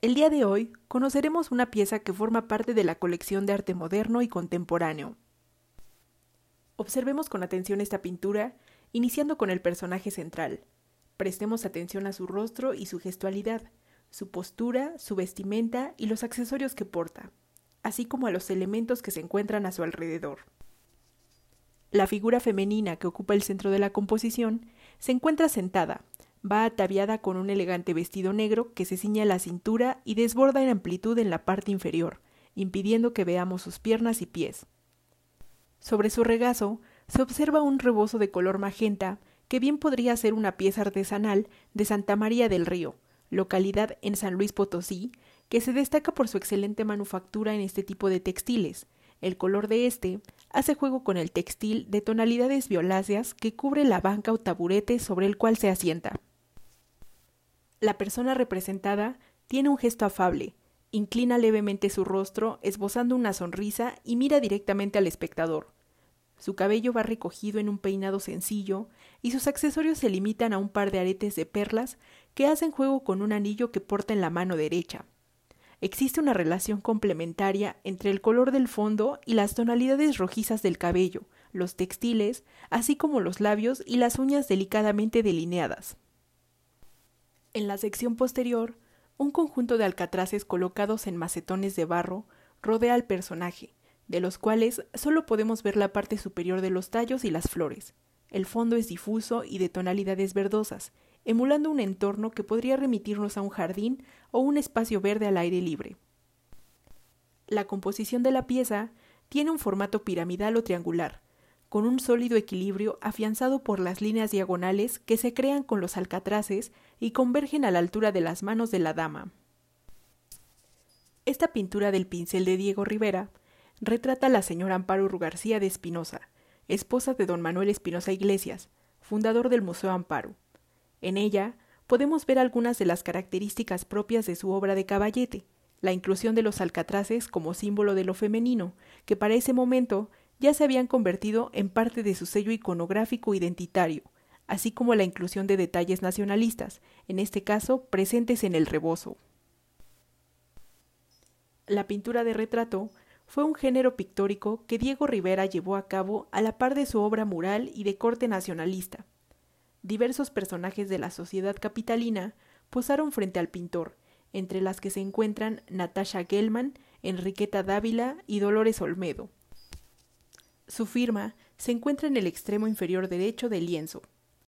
El día de hoy conoceremos una pieza que forma parte de la colección de arte moderno y contemporáneo. Observemos con atención esta pintura, iniciando con el personaje central. Prestemos atención a su rostro y su gestualidad, su postura, su vestimenta y los accesorios que porta, así como a los elementos que se encuentran a su alrededor. La figura femenina que ocupa el centro de la composición se encuentra sentada, va ataviada con un elegante vestido negro que se ciñe a la cintura y desborda en amplitud en la parte inferior, impidiendo que veamos sus piernas y pies. Sobre su regazo se observa un rebozo de color magenta que bien podría ser una pieza artesanal de Santa María del Río, localidad en San Luis Potosí, que se destaca por su excelente manufactura en este tipo de textiles. El color de este hace juego con el textil de tonalidades violáceas que cubre la banca o taburete sobre el cual se asienta. La persona representada tiene un gesto afable, inclina levemente su rostro, esbozando una sonrisa y mira directamente al espectador. Su cabello va recogido en un peinado sencillo y sus accesorios se limitan a un par de aretes de perlas que hacen juego con un anillo que porta en la mano derecha. Existe una relación complementaria entre el color del fondo y las tonalidades rojizas del cabello, los textiles, así como los labios y las uñas delicadamente delineadas. En la sección posterior, un conjunto de alcatraces colocados en macetones de barro rodea al personaje, de los cuales solo podemos ver la parte superior de los tallos y las flores. El fondo es difuso y de tonalidades verdosas, emulando un entorno que podría remitirnos a un jardín o un espacio verde al aire libre. La composición de la pieza tiene un formato piramidal o triangular, con un sólido equilibrio afianzado por las líneas diagonales que se crean con los alcatraces y convergen a la altura de las manos de la dama. Esta pintura del pincel de Diego Rivera retrata a la señora Amparo García de Espinosa, esposa de don Manuel Espinosa Iglesias, fundador del Museo Amparo. En ella podemos ver algunas de las características propias de su obra de caballete, la inclusión de los alcatraces como símbolo de lo femenino, que para ese momento ya se habían convertido en parte de su sello iconográfico identitario, así como la inclusión de detalles nacionalistas, en este caso presentes en el rebozo. La pintura de retrato fue un género pictórico que Diego Rivera llevó a cabo a la par de su obra mural y de corte nacionalista. Diversos personajes de la sociedad capitalina posaron frente al pintor, entre las que se encuentran Natasha Gelman, Enriqueta Dávila y Dolores Olmedo. Su firma se encuentra en el extremo inferior derecho del lienzo.